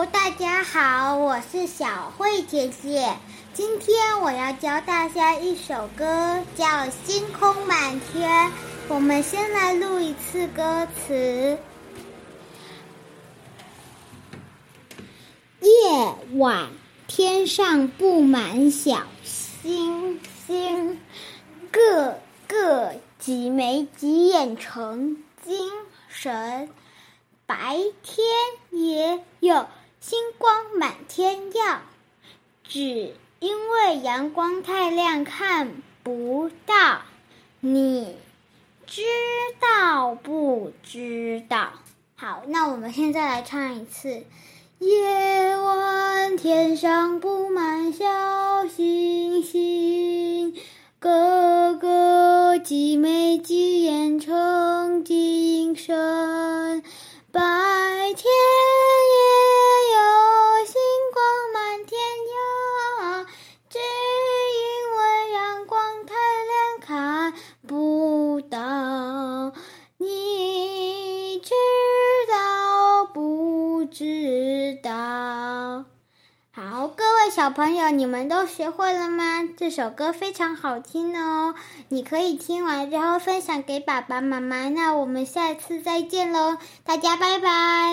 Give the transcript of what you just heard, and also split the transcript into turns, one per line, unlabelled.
大家好，我是小慧姐姐。今天我要教大家一首歌，叫《星空满天》。我们先来录一次歌词。夜晚，天上布满小星星，个个挤眉挤眼成精神。白天也有星光满天耀，只因为阳光太亮看不到。你知道不知道？好，那我们现在来唱一次。夜晚天上布满小星星，个个挤眉挤眼成精神。白天也有星光满天耀，只因为阳光太亮看不到。你知道不知道？好，各位小朋友，你们都学会了吗？这首歌非常好听哦，你可以听完之后分享给爸爸妈妈。那我们下次再见喽，大家拜拜。